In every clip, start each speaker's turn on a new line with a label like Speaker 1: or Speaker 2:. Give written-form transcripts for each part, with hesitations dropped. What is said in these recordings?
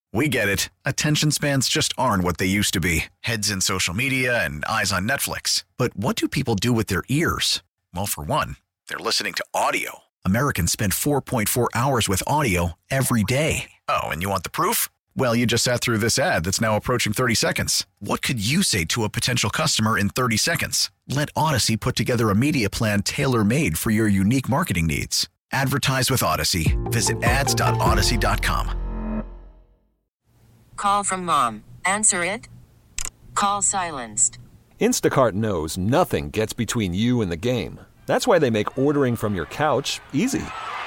Speaker 1: We get it. Attention spans just aren't what they used to be. Heads in social media and eyes on Netflix. But what do people do with their ears? Well, for one, they're listening to audio. Americans spend 4.4 hours with audio every day. Oh, and you want the proof? Well, you just sat through this ad that's now approaching 30 seconds. What could you say to a potential customer in 30 seconds? Let Odyssey put together a media plan tailor-made for your unique marketing needs. Advertise with Odyssey. Visit ads.odyssey.com.
Speaker 2: Call from mom. Answer it. Call silenced.
Speaker 3: Instacart knows nothing gets between you and the game. That's why they make ordering from your couch easy.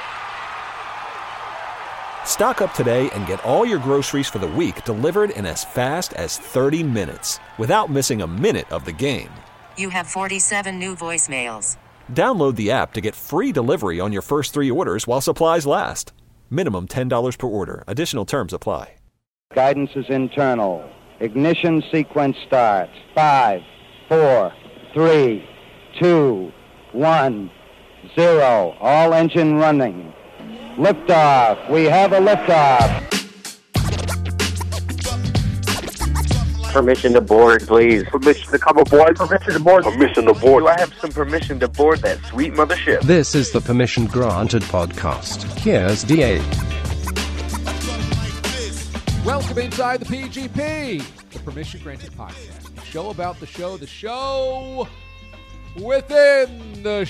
Speaker 3: Stock up today and get all your groceries for the week delivered in as fast as 30 minutes without missing a minute of the game.
Speaker 2: You have 47 new voicemails.
Speaker 3: Download the app to get free delivery on your first 3 orders while supplies last. Minimum $10 per order. Additional terms apply.
Speaker 4: Guidance is internal. Ignition sequence starts. 5, 4, 3, 2, 1, 0. All engine running. Liftoff. We have a liftoff.
Speaker 5: Permission to board, please.
Speaker 6: Permission to come aboard. Permission to board.
Speaker 5: Permission to board.
Speaker 6: Do I have some permission to board that sweet mothership?
Speaker 7: This is the Permission Granted podcast. Here's DA.
Speaker 8: Welcome inside the PGP, the Permission Granted podcast. The show about the show within the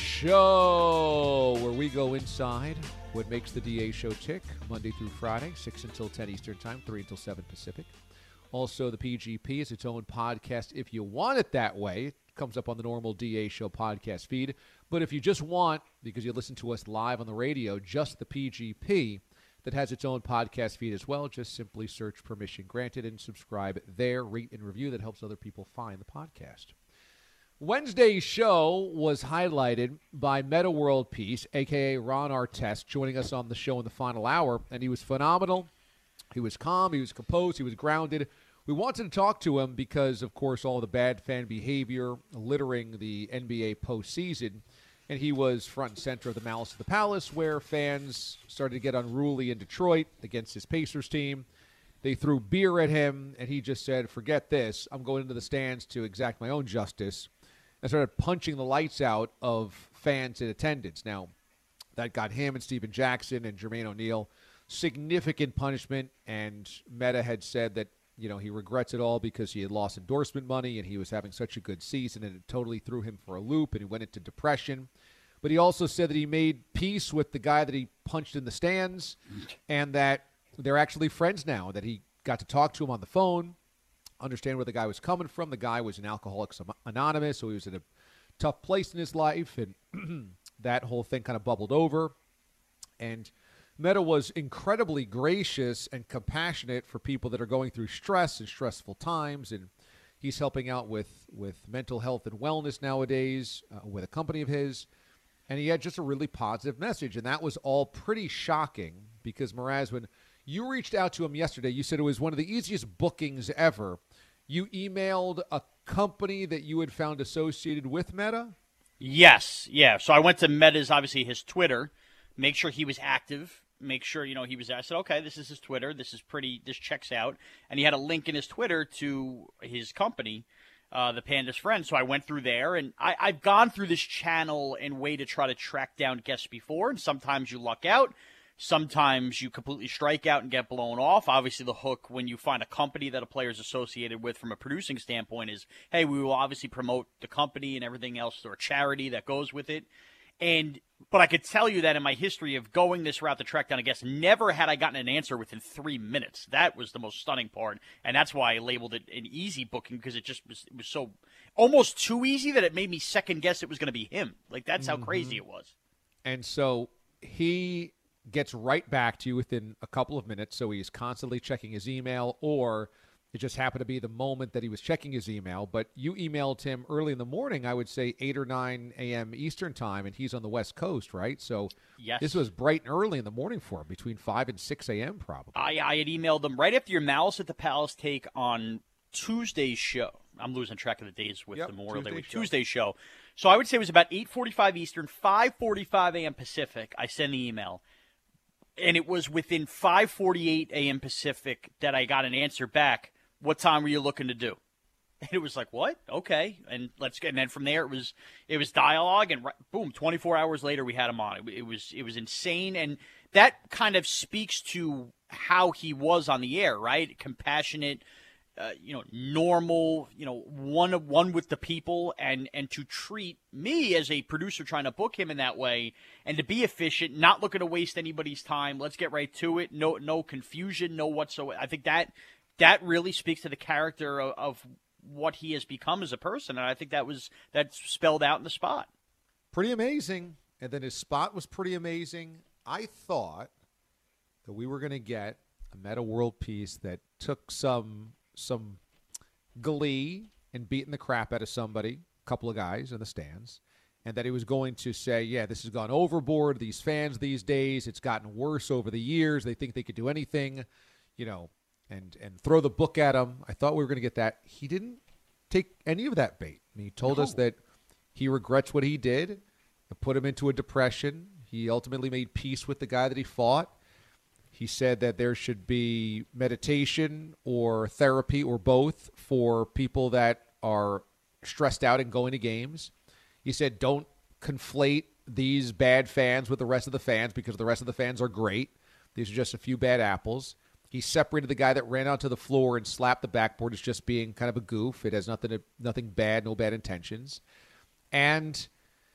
Speaker 8: show, where we go inside what makes the DA show tick, Monday through Friday, 6 until 10 Eastern Time, 3 until 7 Pacific. Also, the PGP is its own podcast if you want it that way. It comes up on the normal DA show podcast feed. But if you just want, because you listen to us live on the radio, just the PGP, that has its own podcast feed as well. Just simply search Permission Granted and subscribe there, rate and review. That helps other people find the podcast. Wednesday's show was highlighted by Meta World Peace, a.k.a. Ron Artest, joining us on the show in the final hour, and he was phenomenal. He was calm, he was composed, he was grounded. We wanted to talk to him because, of course, all the bad fan behavior littering the NBA postseason. And he was front and center of the Malice at the Palace, where fans started to get unruly in Detroit against his Pacers team. They threw beer at him, and he just said, forget this. I'm going into the stands to exact my own justice, and started punching the lights out of fans in attendance. Now, that got him and Steven Jackson and Jermaine O'Neal significant punishment, and Meta had said that, you know, he regrets it all because he had lost endorsement money and he was having such a good season, and it totally threw him for a loop, and he went into depression. But he also said that he made peace with the guy that he punched in the stands, and that they're actually friends now, that he got to talk to him on the phone, understand where the guy was coming from. The guy was an Alcoholics Anonymous, so he was in a tough place in his life, and that whole thing kind of bubbled over. And Meta was incredibly gracious and compassionate for people that are going through stress and stressful times, and he's helping out with mental health and wellness nowadays with a company of his. And he had just a really positive message, and that was all pretty shocking because, Mraz, when you reached out to him yesterday, you said it was one of the easiest bookings ever. You emailed a company that you had found associated with Meta?
Speaker 9: Yes, yeah. So I went to Meta's, obviously, his Twitter, make sure he was active, make sure, you know, he was there. I said, okay, this is his Twitter. This checks out. And he had a link in his Twitter to his company, the Panda's Friends. So I went through there, and I've gone through this channel in way to try to track down guests before, and sometimes you luck out. Sometimes you completely strike out and get blown off. Obviously, the hook when you find a company that a player is associated with from a producing standpoint is, hey, we will obviously promote the company and everything else, or a charity that goes with it. But I could tell you that in my history of going this route to track down a guest, never had I gotten an answer within 3 minutes. That was the most stunning part, and that's why I labeled it an easy booking, because it was so almost too easy that it made me second guess it was going to be him. Like, that's how crazy it was.
Speaker 8: And so he gets right back to you within a couple of minutes, so he's constantly checking his email, or it just happened to be the moment that he was checking his email. But you emailed him early in the morning, I would say 8 or 9 a.m. Eastern time, and he's on the West Coast, right? So
Speaker 9: yes,
Speaker 8: this was bright and early in the morning for him, between 5 and 6 a.m. probably.
Speaker 9: I had emailed him right after your Malice at the Palace take on Tuesday's show. I'm losing track of the days with the Memorial Day. Tuesday's show. So I would say it was about 8:45 Eastern, 5:45 a.m. Pacific. I send the email. And it was within 5:48 a.m. Pacific that I got an answer back. What time were you looking to do? And it was like, what? Okay. And let's get. And then from there, it was dialogue, and boom, 24 hours later, we had him on. It was insane, and that kind of speaks to how he was on the air, right? Compassionate, normal, one with the people, and to treat me as a producer trying to book him in that way, and to be efficient, not looking to waste anybody's time. Let's get right to it. No confusion, no whatsoever. I think that really speaks to the character of what he has become as a person, and I think that's spelled out in the spot.
Speaker 8: Pretty amazing. And then his spot was pretty amazing. I thought that we were going to get a Metta World Peace that took some glee in beating the crap out of somebody, a couple of guys in the stands, and that he was going to say, yeah, this has gone overboard. These fans these days, it's gotten worse over the years. They think they could do anything, and throw the book at him. I thought we were going to get that. He didn't take any of that bait. I mean, he told us that he regrets what he did and put him into a depression. He ultimately made peace with the guy that he fought. He said that there should be meditation or therapy or both for people that are stressed out and going to games. He said don't conflate these bad fans with the rest of the fans because the rest of the fans are great. These are just a few bad apples. He separated the guy that ran onto the floor and slapped the backboard as just being kind of a goof. It has nothing bad, no bad intentions. And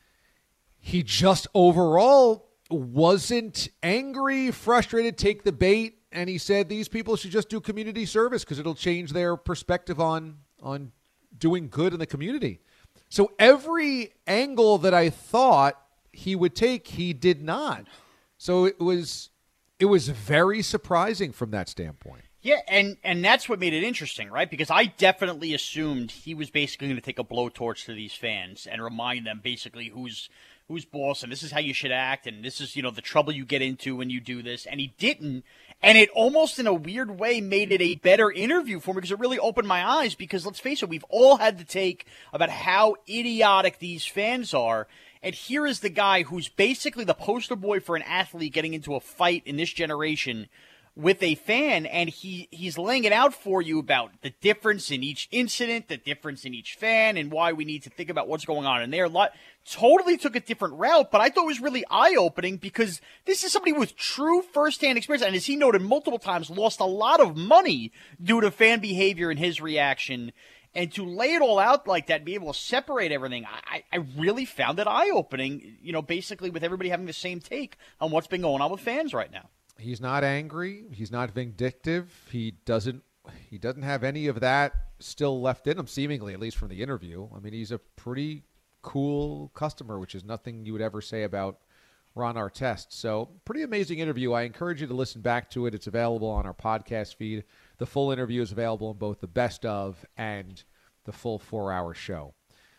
Speaker 8: he just overall wasn't angry, frustrated, take the bait. And he said these people should just do community service because it'll change their perspective on doing good in the community. So every angle that I thought he would take, he did not. So it was very surprising from that standpoint.
Speaker 9: Yeah, and that's what made it interesting, right? Because I definitely assumed he was basically going to take a blowtorch to these fans and remind them basically who's boss, and this is how you should act, and this is, the trouble you get into when you do this. And he didn't. And it almost in a weird way made it a better interview for me because it really opened my eyes because, let's face it, we've all had to take about how idiotic these fans are. And here is the guy who's basically the poster boy for an athlete getting into a fight in this generation with a fan, and he's laying it out for you about the difference in each incident, the difference in each fan, and why we need to think about what's going on in there. Totally took a different route, but I thought it was really eye-opening because this is somebody with true first-hand experience, and as he noted multiple times, lost a lot of money due to fan behavior and his reaction. And to lay it all out like that, be able to separate everything, I really found it eye-opening, basically with everybody having the same take on what's been going on with fans right now.
Speaker 8: He's not angry. He's not vindictive. He doesn't have any of that still left in him, seemingly, at least from the interview. I mean, he's a pretty cool customer, which is nothing you would ever say about Ron Artest. So pretty amazing interview. I encourage you to listen back to it. It's available on our podcast feed. The full interview is available in both the best of and the full 4-hour show.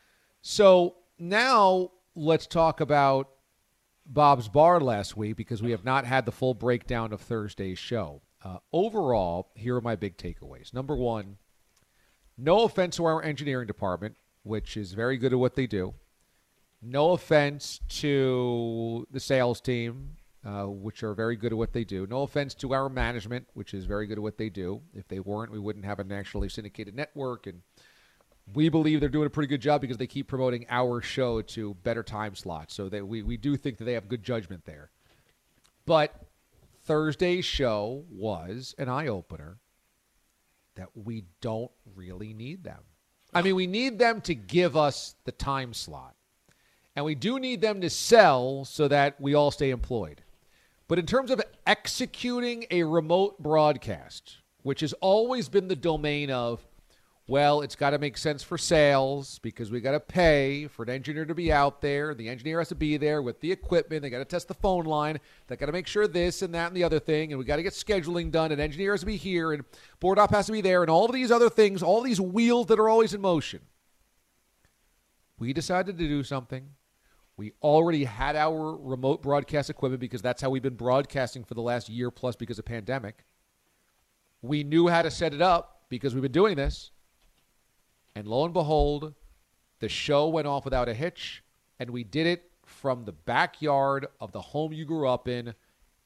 Speaker 8: So now let's talk about Bob's Bar last week because we have not had the full breakdown of Thursday's show. Overall, here are my big takeaways. Number one, no offense to our engineering department, which is very good at what they do. No offense to the sales team, which are very good at what they do. No offense to our management, which is very good at what they do. If they weren't, we wouldn't have a nationally syndicated network, and we believe they're doing a pretty good job because they keep promoting our show to better time slots. So we do think that they have good judgment there. But Thursday's show was an eye-opener that we don't really need them. I mean, we need them to give us the time slot. And we do need them to sell so that we all stay employed. But in terms of executing a remote broadcast, which has always been the domain of, well, it's got to make sense for sales because we got to pay for an engineer to be out there. The engineer has to be there with the equipment. They got to test the phone line. They got to make sure this and that and the other thing. And we got to get scheduling done. And engineer has to be here. And board op has to be there. And all of these other things, all these wheels that are always in motion. We decided to do something. We already had our remote broadcast equipment because that's how we've been broadcasting for the last year plus because of pandemic. We knew how to set it up because we've been doing this. And lo and behold, the show went off without a hitch, and we did it from the backyard of the home you grew up in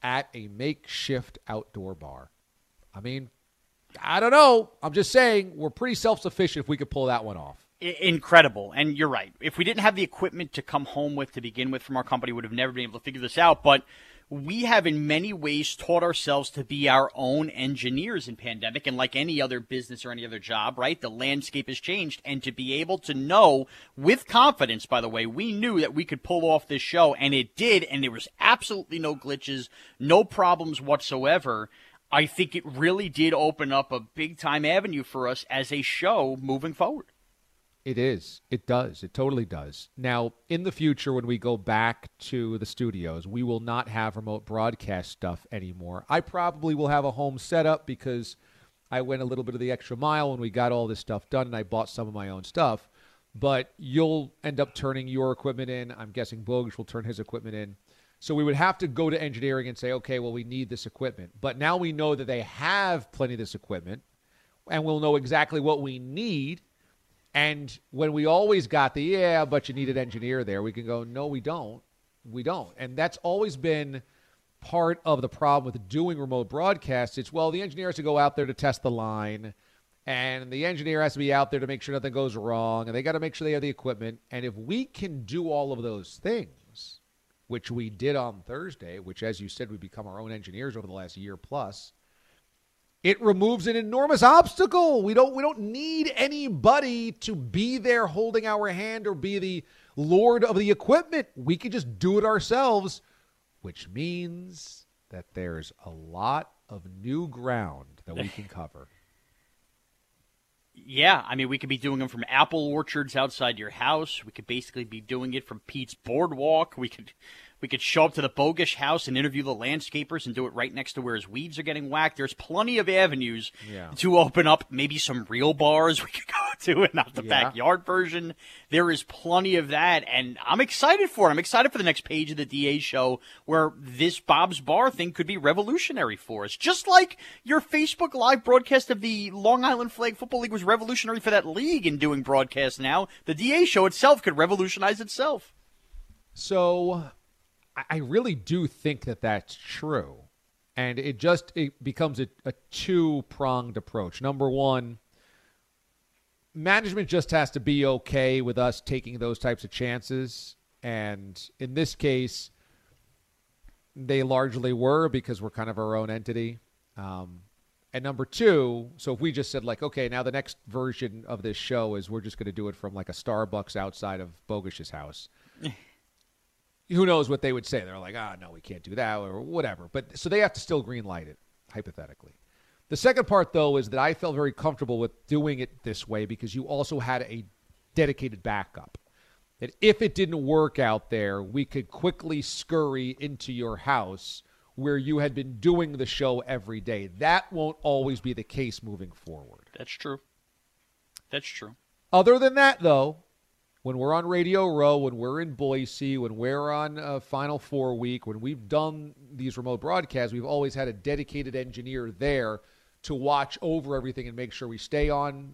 Speaker 8: at a makeshift outdoor bar. I mean, I don't know. I'm just saying we're pretty self-sufficient if we could pull that one off.
Speaker 9: Incredible. And you're right. If we didn't have the equipment to come home with to begin with from our company, we would have never been able to figure this out. But we have in many ways taught ourselves to be our own engineers in pandemic. And like any other business or any other job, right, the landscape has changed. And to be able to know with confidence, by the way, we knew that we could pull off this show, and it did. And there was absolutely no glitches, no problems whatsoever. I think it really did open up a big-time avenue for us as a show moving forward.
Speaker 8: It is. It does. It totally does. Now, in the future, when we go back to the studios, we will not have remote broadcast stuff anymore. I probably will have a home setup because I went a little bit of the extra mile when we got all this stuff done, and I bought some of my own stuff. But you'll end up turning your equipment in. I'm guessing Bogusch will turn his equipment in. So we would have to go to engineering and say, okay, well, we need this equipment. But now we know that they have plenty of this equipment, and we'll know exactly what we need. And when we always got but you need an engineer there, we can go, no, we don't. We don't. And that's always been part of the problem with doing remote broadcasts. It's, well, the engineer has to go out there to test the line, and the engineer has to be out there to make sure nothing goes wrong, and they got to make sure they have the equipment. And if we can do all of those things, which we did on Thursday, which, as you said, we become our own engineers over the last year plus, it removes an enormous obstacle. We don't need anybody to be there holding our hand or be the lord of the equipment. We can just do it ourselves, which means that there's a lot of new ground that we can cover.
Speaker 9: Yeah, I mean, we could be doing them from apple orchards outside your house. We could basically be doing it from Pete's Boardwalk. We could show up to the Bogusch house and interview the landscapers and do it right next to where his weeds are getting whacked. There's plenty of avenues to open up. Maybe some real bars we could go to and not the backyard version. There is plenty of that, and I'm excited for it. I'm excited for the next page of the DA show where this Bob's Bar thing could be revolutionary for us. Just like your Facebook Live broadcast of the Long Island Flag Football League was revolutionary for that league in doing broadcasts now, the DA show itself could revolutionize itself.
Speaker 8: So I really do think that that's true. And it becomes a two-pronged approach. Number one, management just has to be okay with us taking those types of chances. And in this case, they largely were because we're kind of our own entity. And number two, so if we just said like, okay, now the next version of this show is we're just going to do it from like a Starbucks outside of Bogusch's house. Who knows what they would say? They're like, no, we can't do that or whatever. But so they have to still green light it, hypothetically. The second part, though, is that I felt very comfortable with doing it this way because you also had a dedicated backup. That if it didn't work out there, we could quickly scurry into your house where you had been doing the show every day. That won't always be the case moving forward.
Speaker 9: That's true. That's true.
Speaker 8: Other than that, though, when we're on Radio Row, when we're in Boise, when we're on Final Four week, when we've done these remote broadcasts, we've always had a dedicated engineer there to watch over everything and make sure we stay on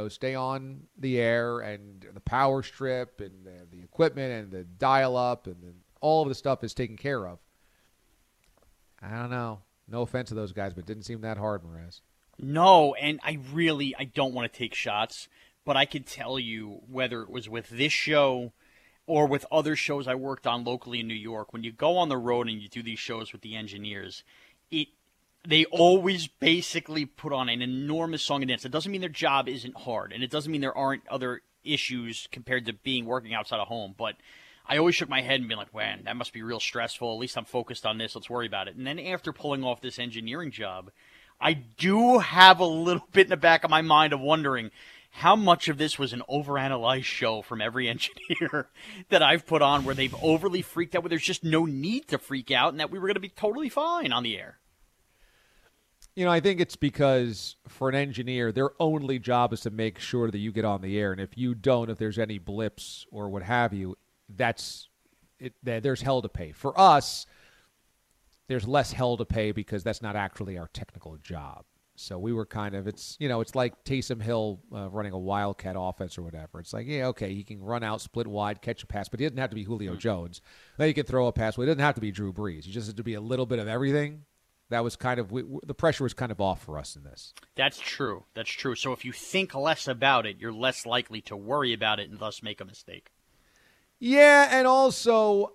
Speaker 8: the air and the power strip and the equipment and the dial-up and all of the stuff is taken care of. I don't know. No offense to those guys, but it didn't seem that hard, Mraz.
Speaker 9: No, and I don't want to take shots. But I can tell you, whether it was with this show or with other shows I worked on locally in New York, when you go on the road and you do these shows with the engineers, they always basically put on an enormous song and dance. It doesn't mean their job isn't hard, and it doesn't mean there aren't other issues compared to working outside of home. But I always shook my head and been like, man, that must be real stressful. At least I'm focused on this. Let's worry about it. And then after pulling off this engineering job, I do have a little bit in the back of my mind of wondering how much of this was an overanalyzed show from every engineer that I've put on where they've overly freaked out, where there's just no need to freak out, and that we were going to be totally fine on the air.
Speaker 8: I think it's because for an engineer, their only job is to make sure that you get on the air. And if you don't, if there's any blips or what have you, that's it. There's hell to pay. For us, there's less hell to pay because that's not actually our technical job. So we were kind of, it's like Taysom Hill running a Wildcat offense or whatever. It's like, yeah, okay, he can run out, split wide, catch a pass, but he doesn't have to be Julio Jones. Then he can throw a pass. Well, he doesn't have to be Drew Brees. He just has to be a little bit of everything. That was kind of, the pressure was kind of off for us in this.
Speaker 9: That's true. That's true. So if you think less about it, you're less likely to worry about it and thus make a mistake.
Speaker 8: Yeah, and also,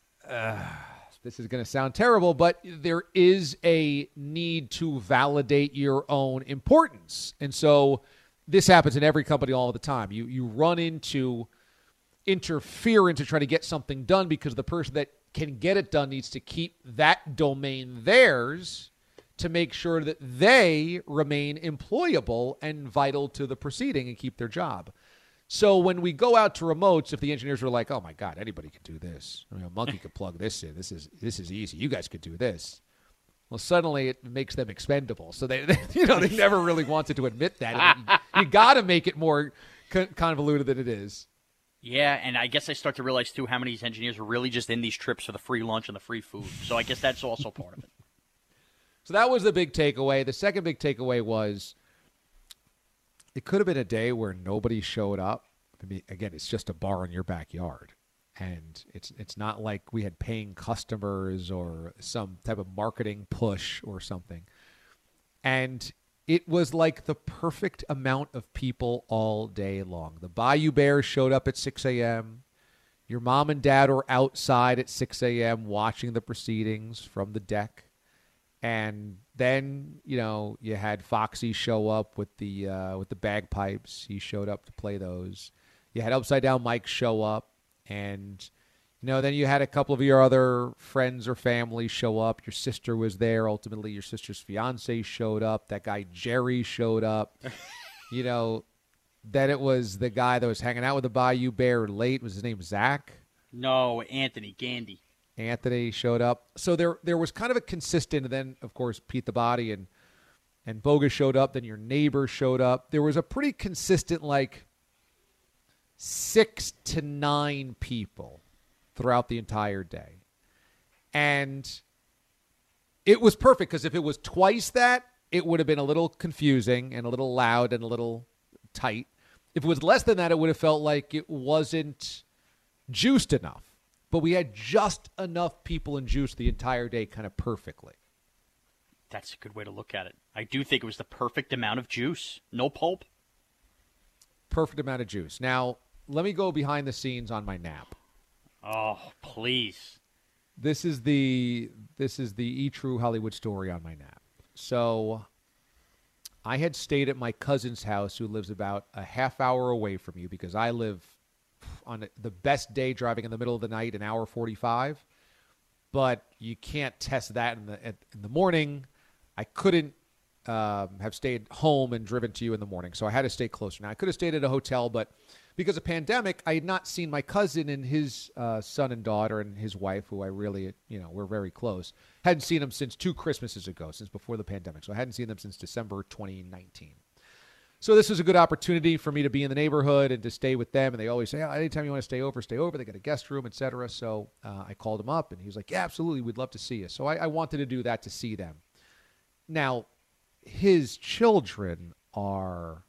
Speaker 8: this is going to sound terrible, but there is a need to validate your own importance. And so this happens in every company all the time. You run into interference to try to get something done because the person that can get it done needs to keep that domain theirs to make sure that they remain employable and vital to the proceeding and keep their job. So when we go out to remotes, if the engineers are like, "Oh my God, anybody could do this. I mean, a monkey could plug this in. This is easy. You guys could do this." Well, suddenly it makes them expendable. So they never really wanted to admit that. You got to make it more convoluted than it is.
Speaker 9: Yeah, and I guess I start to realize too how many of these engineers are really just in these trips for the free lunch and the free food. So I guess that's also part of it.
Speaker 8: So that was the big takeaway. The second big takeaway was, it could have been a day where nobody showed up. I mean, again, it's just a bar in your backyard. And it's not like we had paying customers or some type of marketing push or something. And it was like the perfect amount of people all day long. The Bayou Bears showed up at 6 a.m. Your mom and dad were outside at 6 a.m. watching the proceedings from the deck. And then, you had Foxy show up with the bagpipes. He showed up to play those. You had Upside Down Mike show up. And, then you had a couple of your other friends or family show up. Your sister was there. Ultimately, your sister's fiance showed up. That guy Jerry showed up. Then it was the guy that was hanging out with the Bayou Bear late. Was his name Zach?
Speaker 9: No, Anthony Gandy.
Speaker 8: Anthony showed up. So there was kind of a consistent, and then, of course, Pete the Body and Boga showed up. Then your neighbor showed up. There was a pretty consistent, 6 to 9 people throughout the entire day. And it was perfect because if it was twice that, it would have been a little confusing and a little loud and a little tight. If it was less than that, it would have felt like it wasn't juiced enough. But we had just enough people and juice the entire day kind of perfectly.
Speaker 9: That's a good way to look at it. I do think it was the perfect amount of juice. No pulp.
Speaker 8: Perfect amount of juice. Now, let me go behind the scenes on my nap.
Speaker 9: Oh, please.
Speaker 8: This is the E-True Hollywood story on my nap. So I had stayed at my cousin's house, who lives about a half hour away from you, because I live on the best day driving in the middle of the night, an hour 45. But you can't test that in the morning. I couldn't have stayed home and driven to you in the morning, so I had to stay closer. Now, I could have stayed at a hotel, but because of pandemic, I had not seen my cousin and his son and daughter and his wife, who I really, we're very close. Hadn't seen them since 2 Christmases ago, since before the pandemic. So I hadn't seen them since December 2019. So this was a good opportunity for me to be in the neighborhood and to stay with them. And they always say, anytime you want to stay over, stay over. They got a guest room, etc. So I called him up, and he was like, yeah, absolutely, we'd love to see you. So I wanted to do that to see them. Now, his children are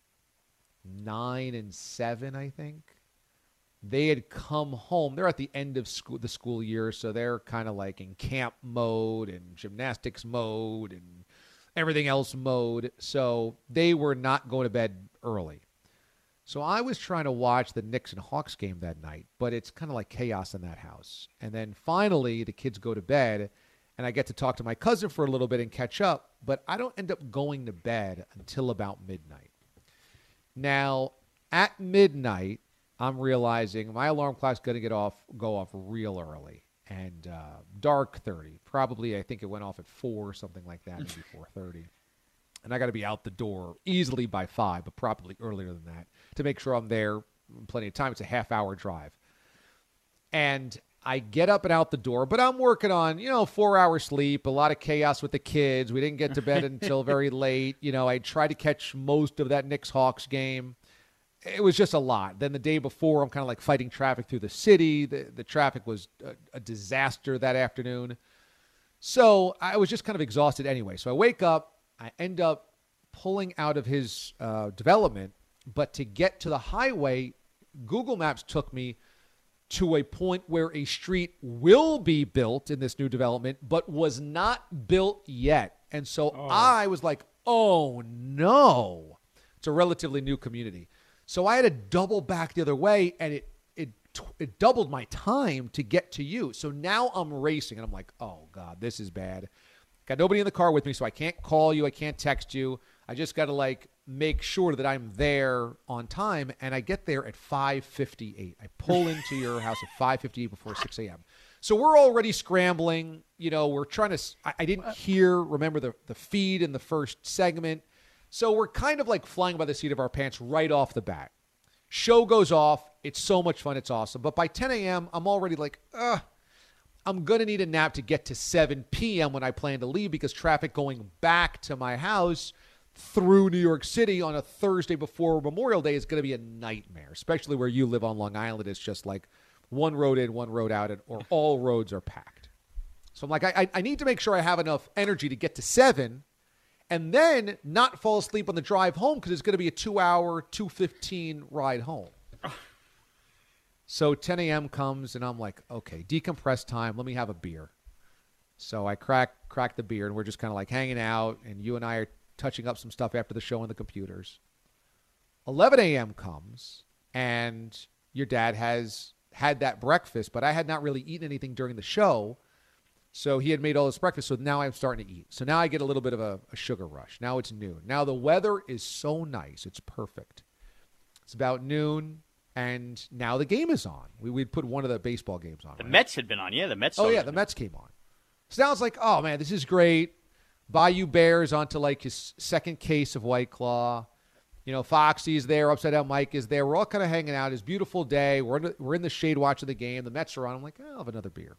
Speaker 8: 9 and 7, I think. They had come home. They're at the end of the school year, so they're kind of like in camp mode and gymnastics mode and everything else mode. So they were not going to bed early. So I was trying to watch the Knicks and Hawks game that night, but it's kind of like chaos in that house. And then finally the kids go to bed, and I get to talk to my cousin for a little bit and catch up, but I don't end up going to bed until about midnight. Now, at midnight, I'm realizing my alarm clock's going to go off real early, and dark 30. Probably, I think it went off at 4 or something like that, maybe 4:30. And I got to be out the door easily by 5, but probably earlier than that, to make sure I'm there in plenty of time. It's a half-hour drive. And I get up and out the door, but I'm working on, 4 hours sleep, a lot of chaos with the kids. We didn't get to bed until very late. I tried to catch most of that Knicks-Hawks game. It was just a lot. Then the day before, I'm kind of like fighting traffic through the city. The traffic was a disaster that afternoon. So I was just kind of exhausted anyway. So I wake up, I end up pulling out of his development, but to get to the highway, Google Maps took me to a point where a street will be built in this new development, but was not built yet. And so I was like, oh, no. It's a relatively new community. So I had to double back the other way, and it doubled my time to get to you. So now I'm racing, and I'm like, oh, God, this is bad. Got nobody in the car with me, so I can't call you. I can't text you. I just got to, make sure that I'm there on time, and I get there at 5:58. I pull into your house at 5:58 before 6 a.m. So we're already scrambling. We're trying to – I didn't remember the feed in the first segment. So we're kind of flying by the seat of our pants right off the bat. Show goes off. It's so much fun. It's awesome. But by 10 a.m., I'm already I'm going to need a nap to get to 7 p.m. when I plan to leave because traffic going back to my house through New York City on a Thursday before Memorial Day is going to be a nightmare, especially where you live on Long Island. It's just one road in, one road out, or all roads are packed. So I'm I need to make sure I have enough energy to get to 7 and then not fall asleep on the drive home because it's going to be a 2-hour, 2:15 ride home. So 10 a.m. comes, and I'm like, okay, decompress time. Let me have a beer. So I crack the beer, and we're just kind of hanging out, and you and I are touching up some stuff after the show on the computers. 11 a.m. comes, and your dad has had that breakfast, but I had not really eaten anything during the show, so he had made all this breakfast, so now I'm starting to eat. So now I get a little bit of a sugar rush. Now it's noon. Now the weather is so nice. It's perfect. It's about noon. And now the game is on. We'd put one of the baseball games on.
Speaker 9: The Mets had been on, yeah. The Mets.
Speaker 8: Oh, yeah, the Mets came on. So now it's oh, man, this is great. Bayou Bears onto, his second case of White Claw. Foxy's there. Upside Down Mike is there. We're all kind of hanging out. It's a beautiful day. We're in the shade watching the game. The Mets are on. I'm like, I'll have another beer.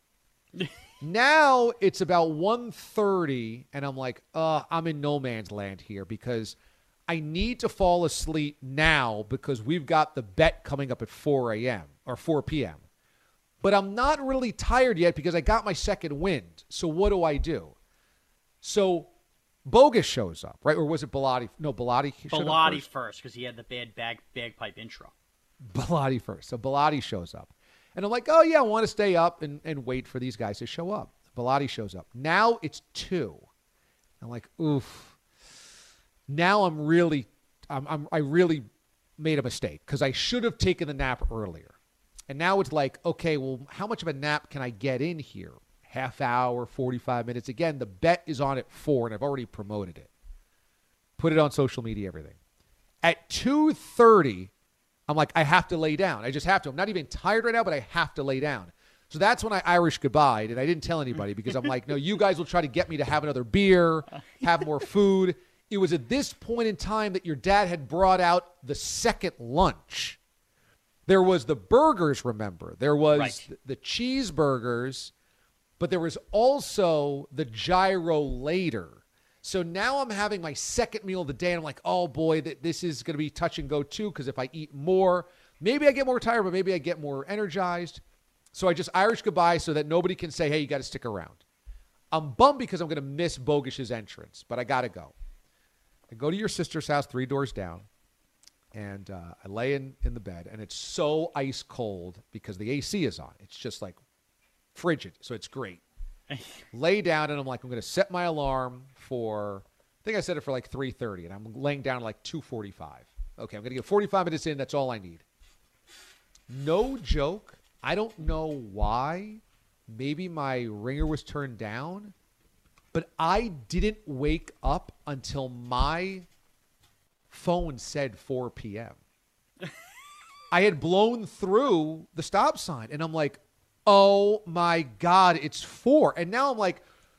Speaker 8: Now it's about 1:30, and I'm like, I'm in no man's land here because I need to fall asleep now because we've got the bet coming up at 4 a.m. or 4 p.m. But I'm not really tired yet because I got my second wind. So what do? So Bogus shows up, right? Or was it Bilotti? No, Bilotti showed up
Speaker 9: Bilotti first because he had the bad bagpipe intro.
Speaker 8: Bilotti first. So Bilotti shows up. And I'm like, oh, yeah, I want to stay up and wait for these guys to show up. Bilotti shows up. Now it's 2. I'm like, oof. Now I really made a mistake because I should have taken the nap earlier. And now it's okay, well, how much of a nap can I get in here? Half hour, 45 minutes. Again, the bet is on at 4, and I've already promoted it. Put it on social media, everything. At 2:30, I'm I have to lay down. I just have to. I'm not even tired right now, but I have to lay down. So that's when I Irish goodbye, and I didn't tell anybody because I'm no, you guys will try to get me to have another beer, have more food. It was at this point in time that your dad had brought out the second lunch. There was the burgers, remember. There was the cheeseburgers, but there was also the gyro later. So now I'm having my second meal of the day, and I'm like, oh, boy, this is going to be touch and go, too, because if I eat more, maybe I get more tired, but maybe I get more energized. So I just Irish goodbye so that nobody can say, hey, you got to stick around. I'm bummed because I'm going to miss Bogus's entrance, but I got to go. I go to your sister's house 3 doors down, and I lay in the bed, and it's so ice cold because the AC is on. It's just frigid, so it's great. Lay down, and I'm I'm going to set my alarm for, I think I set it for 3:30, and I'm laying down at 2:45. Okay, I'm going to get 45 minutes in. That's all I need. No joke. I don't know why. Maybe my ringer was turned down. But I didn't wake up until my phone said 4 p.m. I had blown through the stop sign, and I'm like, oh, my God, it's 4. And now I'm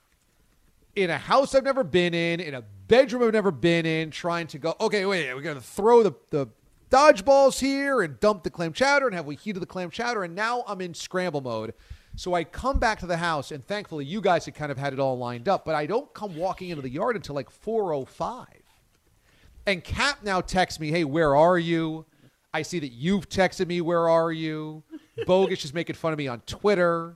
Speaker 8: in a house I've never been in a bedroom I've never been in, trying to go, okay, wait, we're going to throw the dodgeballs here and dump the clam chowder, and have we heated the clam chowder? And now I'm in scramble mode. So I come back to the house, and thankfully you guys had kind of had it all lined up, but I don't come walking into the yard until 4:05. And Cap now texts me, hey, where are you? I see that you've texted me, where are you? Bogus is making fun of me on Twitter.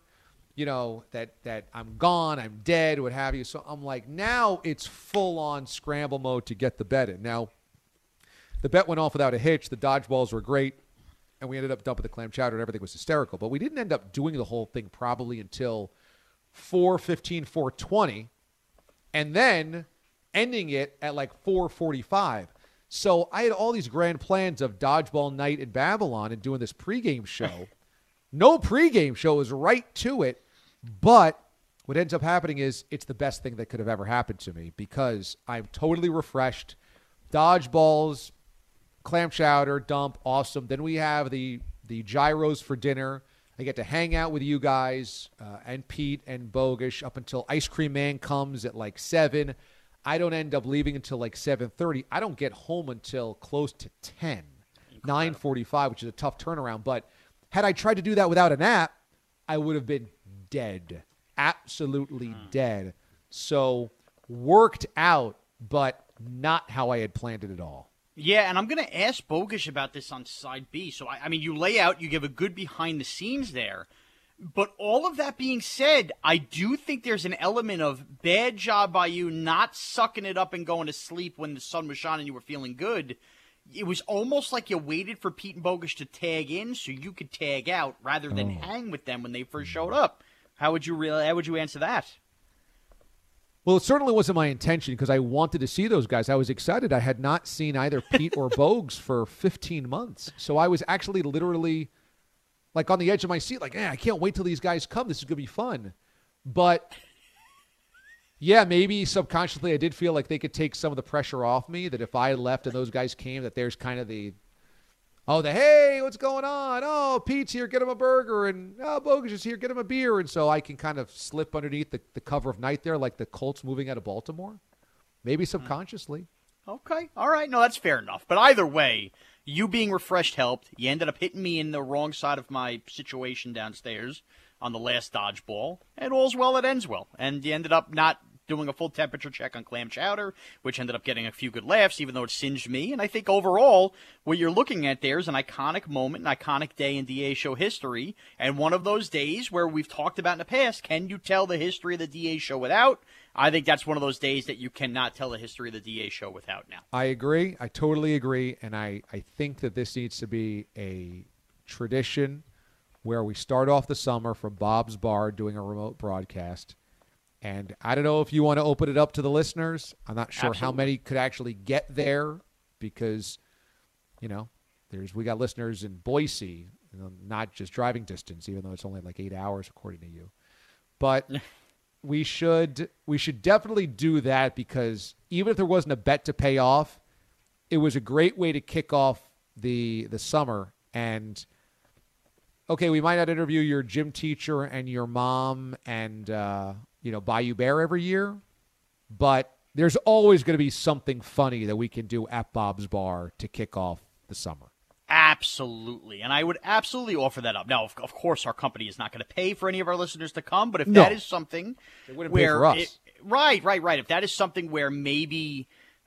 Speaker 8: that I'm gone, I'm dead, what have you. So I'm like, now it's full-on scramble mode to get the bet in. Now, the bet went off without a hitch. The dodgeballs were great, and we ended up dumping the clam chowder, and everything was hysterical. But we didn't end up doing the whole thing probably until 4:15, 4:20, and then ending it at like 4:45. So I had all these grand plans of dodgeball night in Babylon and doing this pregame show. No pregame show is right to it, but what ends up happening is it's the best thing that could have ever happened to me because I'm totally refreshed. Dodgeballs, clam chowder, dump, awesome. Then we have the gyros for dinner. I get to hang out with you guys and Pete and Bogusch up until Ice Cream Man comes at like 7. I don't end up leaving until like 7:30. I don't get home until close to 10, 9:45, which is a tough turnaround. But had I tried to do that without an app, I would have been dead, absolutely dead. So worked out, but not how I had planned it at all.
Speaker 9: Yeah, and I'm going to ask Bogusch about this on side B. So, I mean, you lay out, you give a good behind the scenes there. But all of that being said, I do think there's an element of bad job by you not sucking it up and going to sleep when the sun was shining and you were feeling good. It was almost like you waited for Pete and Bogusch to tag in so you could tag out rather than hang with them when they first showed up. How would you answer that?
Speaker 8: Well, it certainly wasn't my intention because I wanted to see those guys. I was excited. I had not seen either Pete or Bogues for 15 months. So I was actually literally like on the edge of my seat, like, I can't wait till these guys come. This is going to be fun. But, yeah, maybe subconsciously I did feel like they could take some of the pressure off me, that if I left and those guys came, that there's kind of hey, what's going on? Oh, Pete's here, get him a burger. And, Bogusch is here, get him a beer. And so I can kind of slip underneath the cover of night there like the Colts moving out of Baltimore. Maybe subconsciously.
Speaker 9: Okay. All right. No, that's fair enough. But either way, you being refreshed helped. You ended up hitting me in the wrong side of my situation downstairs on the last dodgeball. And all's well that ends well. And you ended up not doing a full temperature check on clam chowder, which ended up getting a few good laughs, even though it singed me. And I think overall, what you're looking at there is an iconic moment, an iconic day in DA show history. And one of those days where we've talked about in the past, can you tell the history of the DA show without? I think that's one of those days that you cannot tell the history of the DA show without now.
Speaker 8: I agree. I totally agree. And I think that this needs to be a tradition where we start off the summer from Bob's Bar doing a remote broadcast. And I don't know if you want to open it up to the listeners. I'm not sure how many could actually get there because, we got listeners in Boise, not just driving distance, even though it's only like 8 hours according to you. But we should definitely do that because even if there wasn't a bet to pay off, it was a great way to kick off the summer. And okay, we might not interview your gym teacher and your mom and Bayou Bear every year, but there's always going to be something funny that we can do at Bob's Bar to kick off the summer.
Speaker 9: Absolutely. And I would absolutely offer that up. Now, of course, our company is not going to pay for any of our listeners to come, but if that is something
Speaker 8: they wouldn't pay for us.
Speaker 9: Right. If that is something where maybe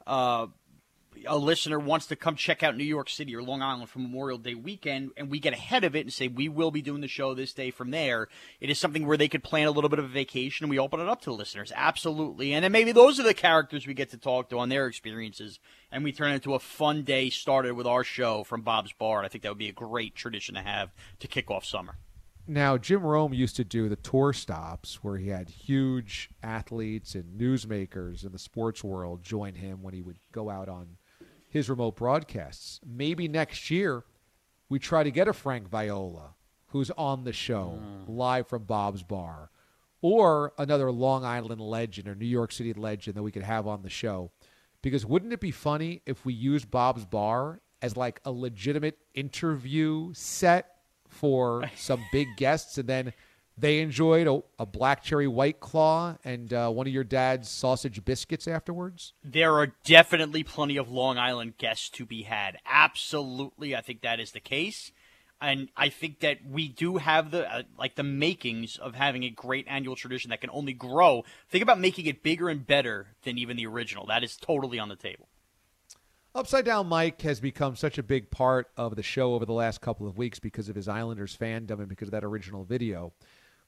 Speaker 9: a listener wants to come check out New York City or Long Island for Memorial Day weekend, and we get ahead of it and say we will be doing the show this day from there, it is something where they could plan a little bit of a vacation, and we open it up to the listeners. Absolutely. And then maybe those are the characters we get to talk to on their experiences, and we turn it into a fun day started with our show from Bob's Bar. And I think that would be a great tradition to have to kick off summer.
Speaker 8: Now, Jim Rome used to do the tour stops where he had huge athletes and newsmakers in the sports world join him when he would go out on his remote broadcasts. Maybe next year we try to get a Frank Viola who's on the show live from Bob's Bar, or another Long Island legend or New York City legend that we could have on the show. Because wouldn't it be funny if we used Bob's Bar as like a legitimate interview set for some big guests, and then they enjoyed a black cherry White Claw and one of your dad's sausage biscuits afterwards?
Speaker 9: There are definitely plenty of Long Island guests to be had. Absolutely, I think that is the case. And I think that we do have the makings of having a great annual tradition that can only grow. Think about making it bigger and better than even the original. That is totally on the table.
Speaker 8: Upside Down Mike has become such a big part of the show over the last couple of weeks because of his Islanders fandom and because of that original video.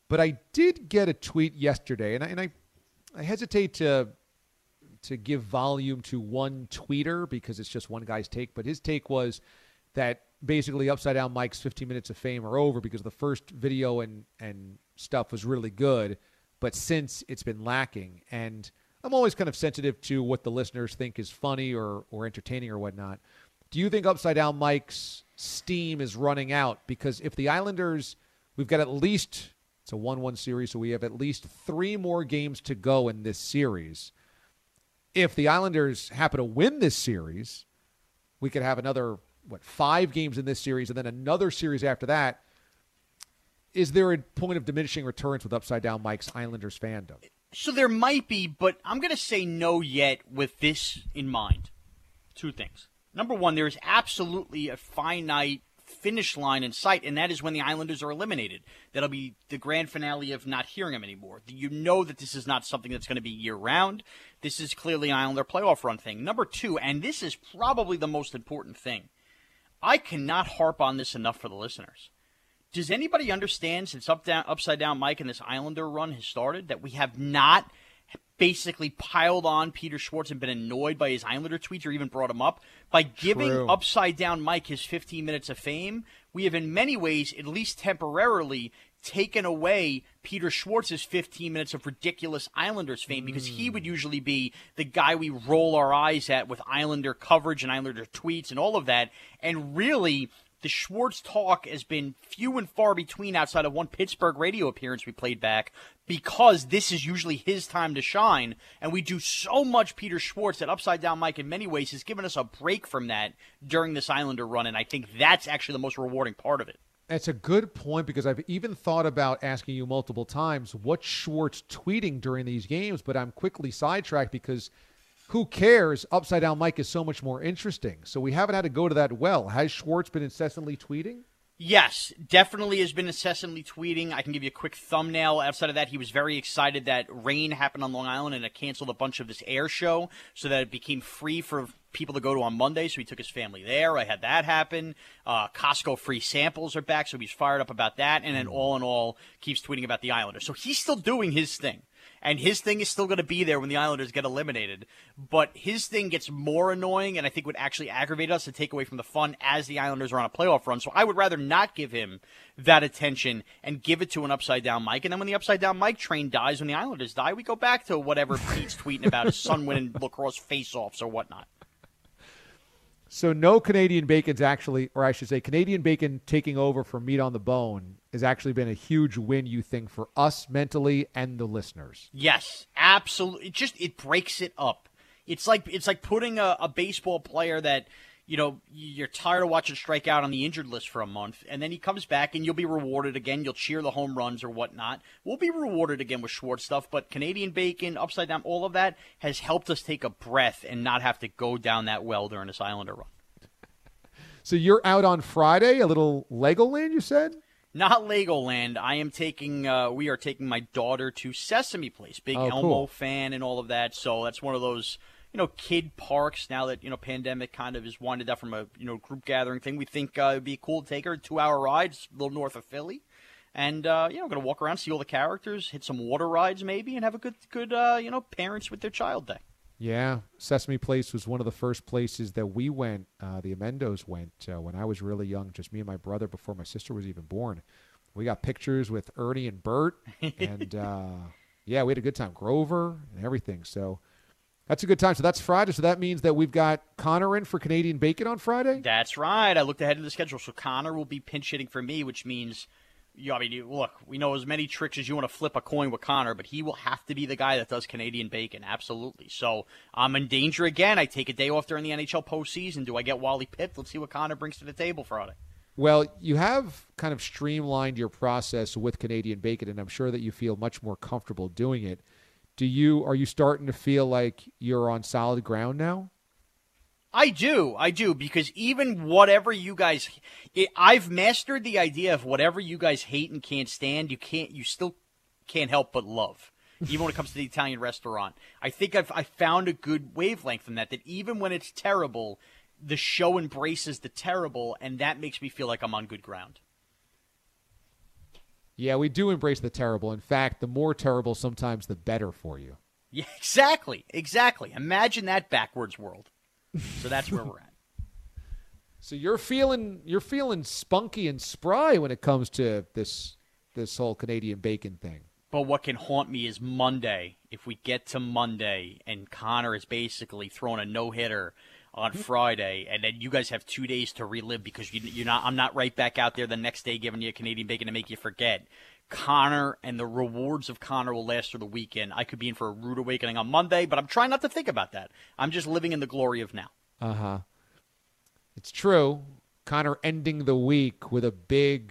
Speaker 8: But I did get a tweet yesterday, and I hesitate to give volume to one tweeter because it's just one guy's take, but his take was that basically Upside Down Mike's 15 minutes of fame are over because the first video and stuff was really good, but since it's been lacking. And I'm always kind of sensitive to what the listeners think is funny or entertaining or whatnot. Do you think Upside Down Mike's steam is running out? Because if the Islanders, we've got at least, it's a 1-1 series, so we have at least 3 more games to go in this series. If the Islanders happen to win this series, we could have another, 5 games in this series and then another series after that. Is there a point of diminishing returns with Upside Down Mike's Islanders fandom?
Speaker 9: So there might be, but I'm going to say no yet with this in mind. 2 things. Number one, there is absolutely a finite finish line in sight, and that is when the Islanders are eliminated. That'll be the grand finale of not hearing them anymore. You know that this is not something that's going to be year-round. This is clearly an Islander playoff run thing. Number 2, and this is probably the most important thing, I cannot harp on this enough for the listeners. Does anybody understand, since Upside Down Mike and this Islander run has started, that we have not basically piled on Peter Schwartz and been annoyed by his Islander tweets or even brought him up? By giving Upside Down Mike his 15 minutes of fame, we have in many ways, at least temporarily, taken away Peter Schwartz's 15 minutes of ridiculous Islanders fame, because he would usually be the guy we roll our eyes at with Islander coverage and Islander tweets and all of that. And really, the Schwartz talk has been few and far between outside of one Pittsburgh radio appearance we played back, because this is usually his time to shine. And we do so much Peter Schwartz that Upside Down Mike in many ways has given us a break from that during this Islander run. And I think that's actually the most rewarding part of it.
Speaker 8: That's a good point, because I've even thought about asking you multiple times what's Schwartz tweeting during these games, but I'm quickly sidetracked because who cares? Upside Down Mike is so much more interesting. So we haven't had to go to that well. Has Schwartz been incessantly tweeting?
Speaker 9: Yes, definitely has been incessantly tweeting. I can give you a quick thumbnail. Outside of that, he was very excited that rain happened on Long Island and it canceled a bunch of this air show so that it became free for people to go to on Monday, so he took his family there. I had that happen. Costco free samples are back, so he's fired up about that. And then all in all, keeps tweeting about the Islanders. So he's still doing his thing. And his thing is still going to be there when the Islanders get eliminated. But his thing gets more annoying and I think would actually aggravate us and take away from the fun as the Islanders are on a playoff run. So I would rather not give him that attention and give it to an Upside Down Mike. And then when the Upside Down Mike train dies, when the Islanders die, we go back to whatever Pete's tweeting about, his son winning lacrosse face-offs or whatnot.
Speaker 8: So no Canadian Bacon's actually, or I should say Canadian Bacon taking over for Meat on the Bone has actually been a huge win, you think, for us mentally and the listeners.
Speaker 9: Yes, absolutely. It breaks it up. It's like putting a baseball player that, you know, you're tired of watching strike out on the injured list for a month, and then he comes back and you'll be rewarded again. You'll cheer the home runs or whatnot. We'll be rewarded again with Schwartz stuff, but Canadian Bacon, Upside Down, all of that has helped us take a breath and not have to go down that well during this Islander run.
Speaker 8: So you're out on Friday, a little Legoland, you said?
Speaker 9: Not Legoland. I am taking. We are taking my daughter to Sesame Place. Big Elmo fan and all of that. So that's one of those, you know, kid parks. Now that, you know, pandemic kind of is winded up from a, you know, group gathering thing, we think it'd be cool to take her. 2-hour ride, a little north of Philly, and we're gonna walk around, see all the characters, hit some water rides maybe, and have a good you know, parents with their child day.
Speaker 8: Yeah, Sesame Place was one of the first places that we went, the Amendos went, when I was really young, just me and my brother before my sister was even born. We got pictures with Ernie and Bert, and, yeah, we had a good time. Grover and everything, so that's a good time. So that's Friday, so that means that we've got Connor in for Canadian Bacon on Friday?
Speaker 9: That's right. I looked ahead of the schedule, so Connor will be pinch hitting for me, which means... look, we know as many tricks as you want to flip a coin with Connor, but he will have to be the guy that does Canadian Bacon, absolutely. So I'm in danger again. I take a day off during the NHL postseason. Do I get Wally Pipped? Let's see what Connor brings to the table Friday.
Speaker 8: Well, you have kind of streamlined your process with Canadian Bacon, and I'm sure that you feel much more comfortable doing it. Are you starting to feel like you're on solid ground now?
Speaker 9: I do, because even whatever you guys, I've mastered the idea of whatever you guys hate and can't stand, you still can't help but love, even when it comes to the Italian restaurant. I think I found a good wavelength in that even when it's terrible, the show embraces the terrible, and that makes me feel like I'm on good ground.
Speaker 8: Yeah, we do embrace the terrible. In fact, the more terrible, sometimes the better for you.
Speaker 9: Yeah, exactly. Imagine that backwards world. So that's where we're at.
Speaker 8: So you're feeling spunky and spry when it comes to this whole Canadian bacon thing.
Speaker 9: But what can haunt me is Monday. If we get to Monday and Connor is basically throwing a no-hitter on Friday, and then you guys have 2 days to relive because I'm not right back out there the next day giving you a Canadian bacon to make you forget. Connor and the rewards of Connor will last through the weekend. I could be in for a rude awakening on Monday, but I'm trying not to think about that. I'm just living in the glory of now.
Speaker 8: Uh-huh. It's true. Connor ending the week with a big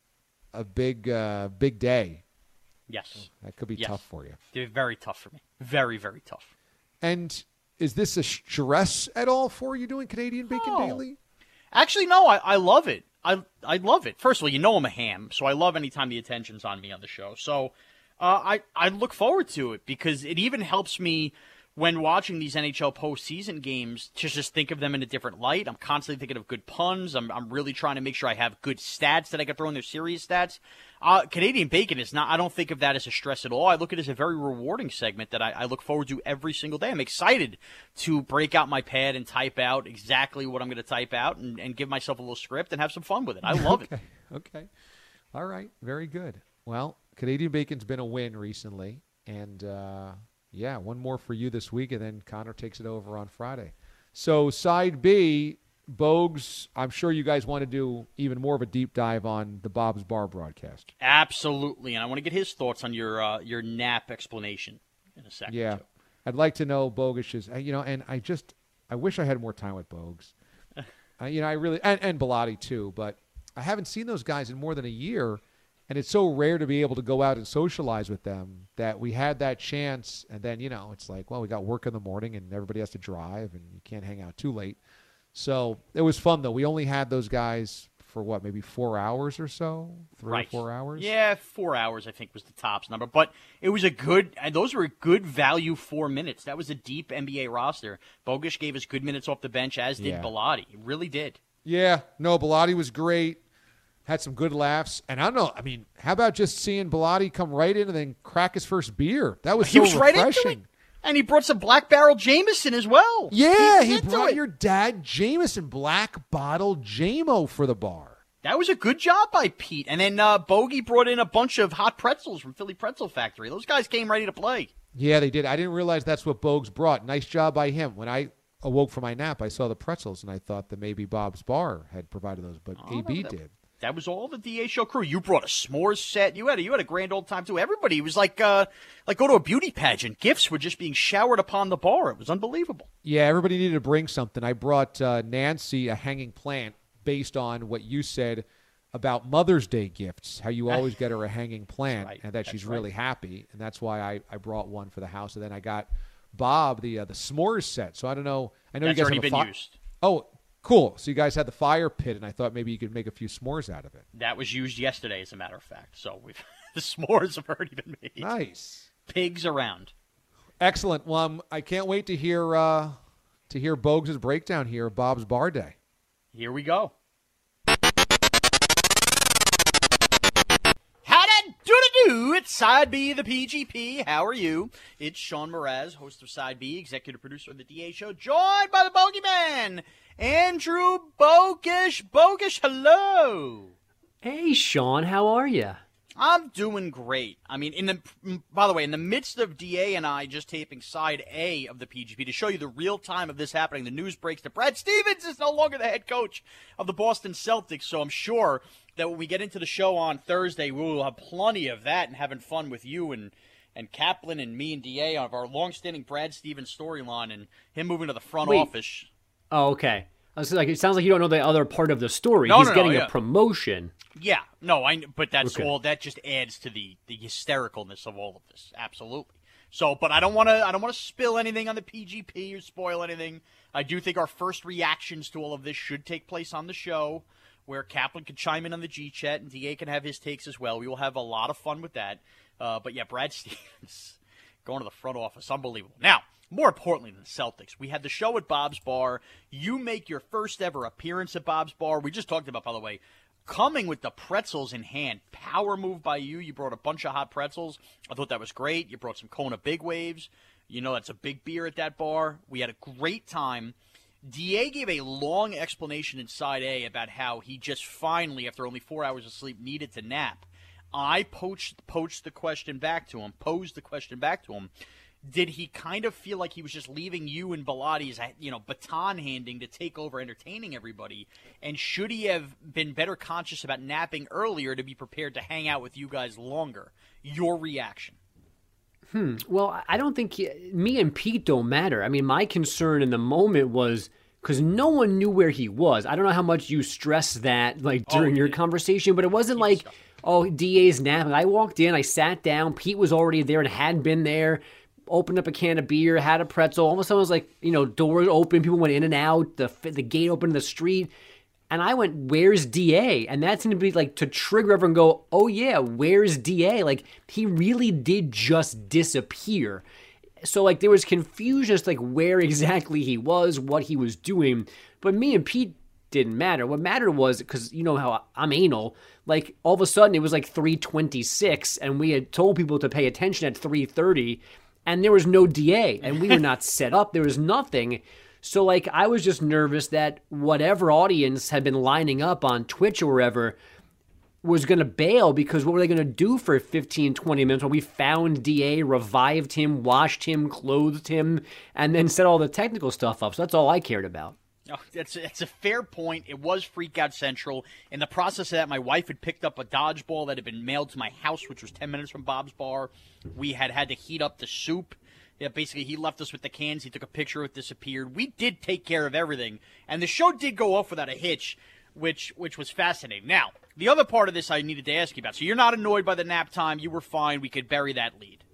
Speaker 8: day.
Speaker 9: Yes.
Speaker 8: That could be tough for you.
Speaker 9: They're very tough for me. Very, very tough.
Speaker 8: And is this a stress at all for you doing Canadian Bacon Daily?
Speaker 9: Actually, no. I love it. I love it. First of all, you know I'm a ham, so I love anytime the attention's on me on the show. So I look forward to it because it even helps me when watching these NHL postseason games to just think of them in a different light. I'm constantly thinking of good puns. I'm really trying to make sure I have good stats that I can throw in there, serious stats. Canadian Bacon is not, I don't think of that as a stress at all. I look at it as a very rewarding segment that I look forward to every single day. I'm excited to break out my pad and type out exactly what I'm going to type out and give myself a little script and have some fun with it. I love it.
Speaker 8: Okay. All right. Very good. Well, Canadian Bacon's been a win recently. And, yeah, one more for you this week, and then Connor takes it over on Friday. So side B, Bogues, I'm sure you guys want to do even more of a deep dive on the Bob's Bar broadcast.
Speaker 9: Absolutely, and I want to get his thoughts on your nap explanation in a second.
Speaker 8: Yeah, too. I'd like to know Bogus's, and I wish I had more time with Bogues. I really, and Bellotti too, but I haven't seen those guys in more than a year. And it's so rare to be able to go out and socialize with them that we had that chance. And then, it's like, well, we got work in the morning and everybody has to drive and you can't hang out too late. So it was fun, though. We only had those guys for maybe 4 hours or so? 3 or 4 hours?
Speaker 9: Yeah, 4 hours, I think, was the tops number. But it was those were good value 4 minutes. That was a deep NBA roster. Bogusch gave us good minutes off the bench, as did Bellotti. He really did.
Speaker 8: Yeah, no, Bellotti was great. Had some good laughs. And I don't know, how about just seeing Bellotti come right in and then crack his first beer? That was so refreshing.
Speaker 9: Right into it. And he brought some Black Barrel Jameson as well.
Speaker 8: Yeah, he brought your dad Jameson, Black Bottle JMO for the bar.
Speaker 9: That was a good job by Pete. And then Bogey brought in a bunch of hot pretzels from Philly Pretzel Factory. Those guys came ready to play.
Speaker 8: Yeah, they did. I didn't realize that's what Bogues brought. Nice job by him. When I awoke from my nap, I saw the pretzels, and I thought that maybe Bob's Bar had provided those, but AB did.
Speaker 9: That was all the DA show crew. You brought a s'mores set. You had a grand old time too. Everybody, it was like go to a beauty pageant. Gifts were just being showered upon the bar. It was unbelievable.
Speaker 8: Yeah, everybody needed to bring something. I brought Nancy a hanging plant based on what you said about Mother's Day gifts, how you always get her a hanging plant, and that she's really happy. And that's why I brought one for the house. And then I got Bob the s'mores set. So I don't know. I know
Speaker 9: that's
Speaker 8: you guys
Speaker 9: already been used.
Speaker 8: Oh, cool. So you guys had the fire pit, and I thought maybe you could make a few s'mores out of it.
Speaker 9: That was used yesterday, as a matter of fact. So the s'mores have already been made.
Speaker 8: Nice.
Speaker 9: Pigs around.
Speaker 8: Excellent. Well, I can't wait to hear Bogues' breakdown here of Bob's Bar Day.
Speaker 9: Here we go. How-da-do-da-do? It's Side B of the PGP. How are you? It's Sean Mraz, host of Side B, executive producer of the DA Show, joined by the Bogeyman, Andrew Bogusch. Bogusch, hello.
Speaker 5: Hey, Sean, how are you?
Speaker 9: I'm doing great. By the way, in the midst of DA and I just taping Side A of the PGP to show you the real time of this happening, the news breaks that Brad Stevens is no longer the head coach of the Boston Celtics. So I'm sure that when we get into the show on Thursday, we will have plenty of that and having fun with you and Kaplan and me and DA of our long-standing Brad Stevens storyline and him moving to the front office.
Speaker 5: Oh, okay. I was like, it sounds like you don't know the other part of the story.
Speaker 9: He's
Speaker 5: getting a promotion.
Speaker 9: Yeah, no, but that's all. That just adds to the hystericalness of all of this. Absolutely. So, but I don't want to spill anything on the PGP or spoil anything. I do think our first reactions to all of this should take place on the show, where Kaplan can chime in on the G chat and DA can have his takes as well. We will have a lot of fun with that. But yeah, Brad Stevens going to the front office, unbelievable. Now, more importantly than the Celtics, we had the show at Bob's Bar. You make your first ever appearance at Bob's Bar. We just talked about, by the way, coming with the pretzels in hand. Power move by you. You brought a bunch of hot pretzels. I thought that was great. You brought some Kona Big Waves. You know that's a big beer at that bar. We had a great time. DA gave a long explanation in Side A about how he just finally, after only 4 hours of sleep, needed to nap. I posed the question back to him. Did he kind of feel like he was just leaving you and Bilatti's, baton handing to take over entertaining everybody? And should he have been better conscious about napping earlier to be prepared to hang out with you guys longer? Your reaction?
Speaker 5: Well, I don't think me and Pete don't matter. I mean, my concern in the moment was because no one knew where he was. I don't know how much you stressed that during your conversation, but it wasn't like, oh, DA's napping. I walked in, I sat down, Pete was already there and had been there, opened up a can of beer, had a pretzel. All of a sudden it was like, doors open, people went in and out, the gate opened in the street. And I went, where's DA? And that seemed to be to trigger everyone and go, oh yeah, where's DA? He really did just disappear. So there was confusion as to where exactly he was, what he was doing. But me and Pete didn't matter. What mattered was, because you know how I'm anal, all of a sudden it was 3:26 and we had told people to pay attention at 3:30 and there was no DA and we were not set up. There was nothing. So, I was just nervous that whatever audience had been lining up on Twitch or wherever was going to bail, because what were they going to do for 15, 20 minutes when we found DA, revived him, washed him, clothed him, and then set all the technical stuff up? So that's all I cared about.
Speaker 9: Oh, that's a fair point. It was Freakout Central. In the process of that, my wife had picked up a dodgeball that had been mailed to my house, which was 10 minutes from Bob's Bar. We had to heat up the soup. Yeah, basically, he left us with the cans. He took a picture, it disappeared. We did take care of everything, and the show did go off without a hitch, which was fascinating. Now, the other part of this I needed to ask you about. So you're not annoyed by the nap time. You were fine. We could bury that lead.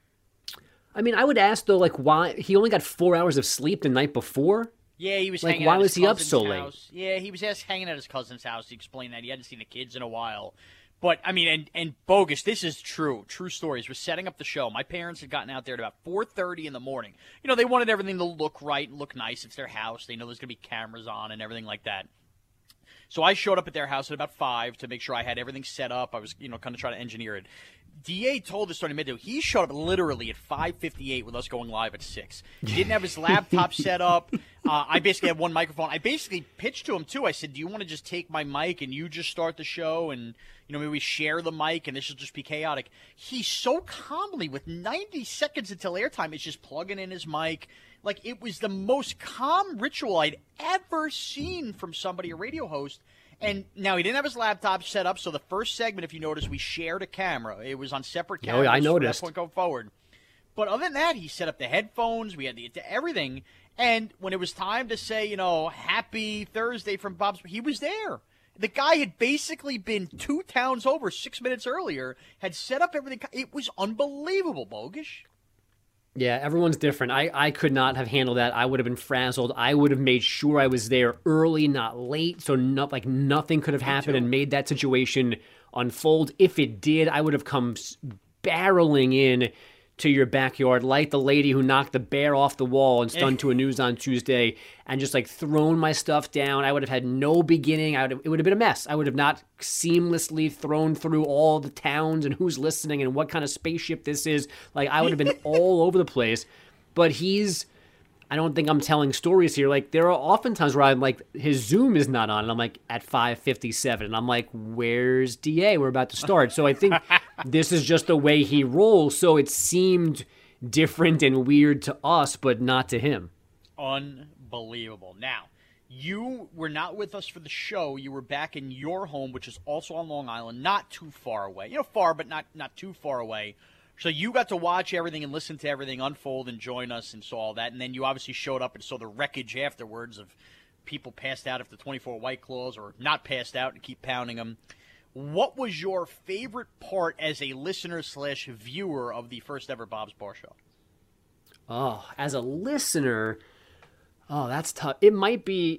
Speaker 5: I mean, I would ask, though, why he only got 4 hours of sleep the night before?
Speaker 9: Yeah, he was hanging
Speaker 5: why
Speaker 9: out
Speaker 5: was
Speaker 9: at his
Speaker 5: he up
Speaker 9: cousin's
Speaker 5: so
Speaker 9: house.
Speaker 5: late?
Speaker 9: Yeah, he was hanging at his cousin's house. He explained that. He hadn't seen the kids in a while. But, I mean, and Bogus, this is true stories. We're setting up the show. My parents had gotten out there at about 4:30 in the morning. They wanted everything to look right and look nice. It's their house. They know there's going to be cameras on and everything like that. So I showed up at their house at about 5 to make sure I had everything set up. I was, kind of trying to engineer it. DA told us during midday, he showed up literally at 5:58 with us going live at 6. He didn't have his laptop set up. I basically had one microphone. I basically pitched to him, too. I said, do you want to just take my mic and you just start the show and, maybe we share the mic and this will just be chaotic? He so calmly, with 90 seconds until airtime, is just plugging in his mic. It was the most calm ritual I'd ever seen from somebody, a radio host. And now he didn't have his laptop set up, so the first segment, if you notice, we shared a camera. It was on separate cameras.
Speaker 5: Oh, yeah, I noticed.
Speaker 9: From that point going forward. But other than that, he set up the headphones. We had everything. And when it was time to say, happy Thursday from Bob's, he was there. The guy had basically been 2 towns over 6 minutes earlier, had set up everything. It was unbelievable, Bogish.
Speaker 5: Yeah, everyone's different. I could not have handled that. I would have been frazzled. I would have made sure I was there early, not late, so nothing could have happened and made that situation unfold. If it did, I would have come barreling in to your backyard like the lady who knocked the bear off the wall and Stunned to a News on Tuesday and just thrown my stuff down. I would have had no beginning. It would have been a mess. I would have not seamlessly thrown through all the towns and who's listening and what kind of spaceship this is. I would have been all over the place. But I don't think I'm telling stories here. There are often times where I'm his Zoom is not on, and I'm at 5:57, and I'm where's DA? We're about to start. So I think this is just the way he rolls. So it seemed different and weird to us, but not to him.
Speaker 9: Unbelievable. Now, you were not with us for the show. You were back in your home, which is also on Long Island, not too far away. Far, but not too far away. So you got to watch everything and listen to everything unfold and join us and saw all that. And then you obviously showed up and saw the wreckage afterwards of people passed out after 24 White Claws or not passed out and keep pounding them. What was your favorite part as a listener/viewer of the first ever Bob's Bar Show?
Speaker 5: Oh, as a listener, that's tough. It might be...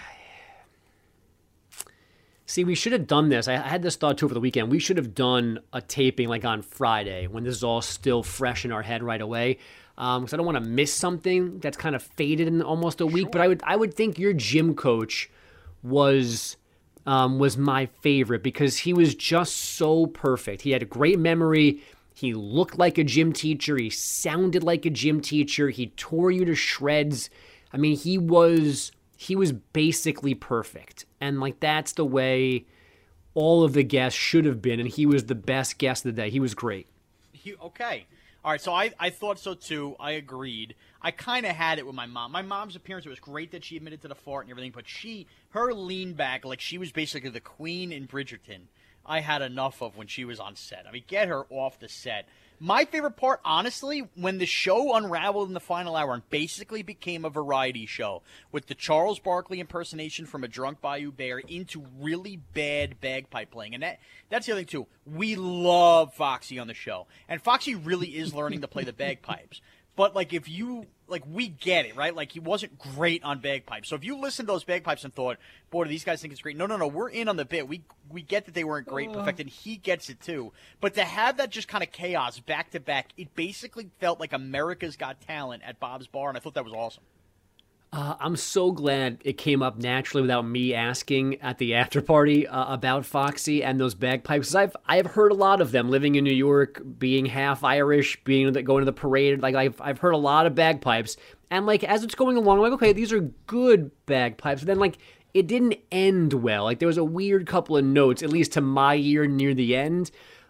Speaker 5: See, we should have done this. I had this thought, too, over the weekend. We should have done a taping on Friday when this is all still fresh in our head right away. Because I don't want to miss something that's kind of faded in almost a week. But I would think your gym coach was was my favorite because he was just so perfect. He had a great memory. He looked like a gym teacher. He sounded like a gym teacher. He tore you to shreds. I mean, he was basically perfect. And like that's the way all of the guests should have been. And he was the best guest of the day. He was great.
Speaker 9: Okay. All right, so I thought so too. I agreed. I kind of had it with my mom. My mom's appearance, it was great that she admitted to the fart and everything, but her lean back, like she was basically the queen in Bridgerton, I had enough of when she was on set. I mean, get her off the set. My favorite part, honestly, when the show unraveled in the final hour and basically became a variety show with the Charles Barkley impersonation from A Drunk Bayou Bear into really bad bagpipe playing. And that's the other thing, too. We love Foxy on the show. And Foxy really is learning to play the bagpipes. But, like, if you, like, we get it, right? Like, he wasn't great on bagpipes. So if you listened to those bagpipes and thought, boy, do these guys think it's great. No, we're in on the bit. We get that they weren't great, perfect, and he gets it, too. But to have that just kind of chaos back-to-back, it basically felt like America's Got Talent at Bob's Bar, and I thought that was awesome.
Speaker 5: I'm so glad it came up naturally without me asking at the after party about Foxy and those bagpipes. I've heard a lot of them living in New York, being half Irish, going to the parade. Like I've heard a lot of bagpipes, and like as it's going along, I'm like, okay, these are good bagpipes. But then like it didn't end well. Like there was a weird couple of notes, at least to my ear, near the end.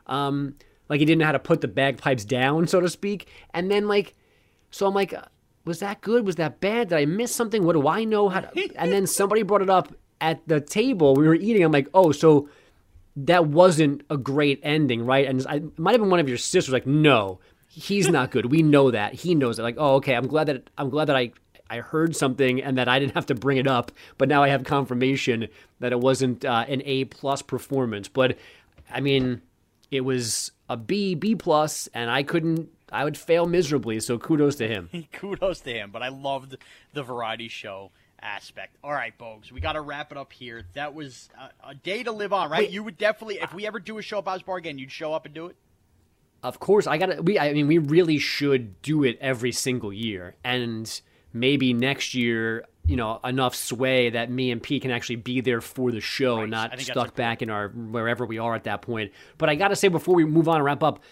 Speaker 5: Like he didn't know how to put the bagpipes down, so to speak. And then like, so I'm like, was that good? Was that bad? Did I miss something? What do I know? And then somebody brought it up at the table. We were eating. I'm like, oh, so that wasn't a great ending, right? And it might have been one of your sisters like, no, he's not good. We know that. He knows it. Like, oh, okay. I'm glad that I heard something and that I didn't have to bring it up, but now I have confirmation that it wasn't an A+ performance. But I mean, it was a B+, and I would fail miserably, so kudos to him.
Speaker 9: Kudos to him, but I loved the variety show aspect. All right, Bogues, we got to wrap it up here. That was a day to live on, right? Wait, you would definitely, if we ever do a show at Bob's Bar again, you'd show up and do it?
Speaker 5: Of course. We really should do it every single year, and maybe next year, enough sway that me and Pete can actually be there for the show, right, not stuck back in our wherever we are at that point. But I got to say, before we move on and wrap up,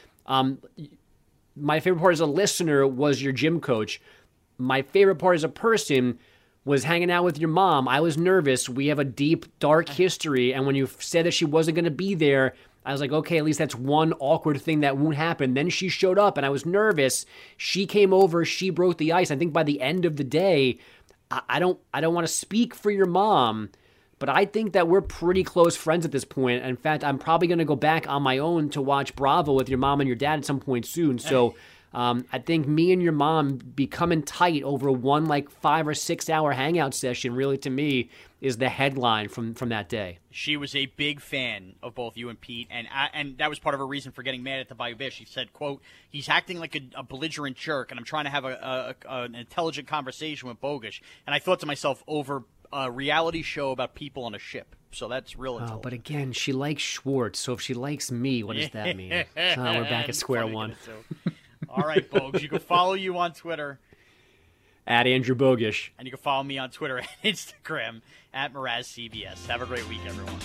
Speaker 5: my favorite part as a listener was your gym coach. My favorite part as a person was hanging out with your mom. I was nervous. We have a deep, dark history, and when you said that she wasn't going to be there, I was like, okay, at least that's one awkward thing that won't happen. Then she showed up, and I was nervous. She came over. She broke the ice. I think by the end of the day, I don't want to speak for your mom, but I think that we're pretty close friends at this point. In fact, I'm probably going to go back on my own to watch Bravo with your mom and your dad at some point soon. So I think me and your mom becoming tight over one 5 or 6 hour hangout session really, to me, is the headline from that day.
Speaker 9: She was a big fan of both you and Pete, and that was part of her reason for getting mad at the Bayou Bear. She said, quote, he's acting like a belligerent jerk, and I'm trying to have an intelligent conversation with Bogusch. And I thought to myself, over a reality show about people on a ship. So that's real intelligent.
Speaker 5: But again, she likes Schwartz, so if she likes me, what does that mean? We're back at square one.
Speaker 9: All right, Bogusch, you can follow you on Twitter
Speaker 5: at Andrew Bogusch.
Speaker 9: And you can follow me on Twitter and Instagram at MrazCBS. Have a great week, everyone.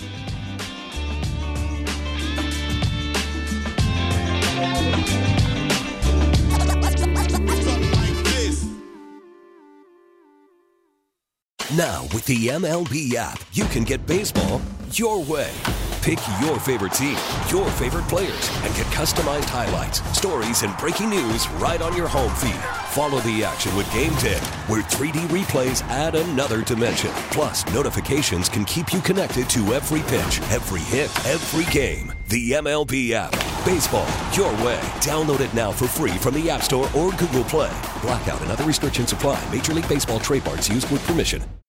Speaker 10: Now, with the MLB app, you can get baseball your way. Pick your favorite team, your favorite players, and get customized highlights, stories, and breaking news right on your home feed. Follow the action with Game 10, where 3D replays add another dimension. Plus, notifications can keep you connected to every pitch, every hit, every game. The MLB app. Baseball your way. Download it now for free from the App Store or Google Play. Blackout and other restrictions apply. Major League Baseball trademarks used with permission.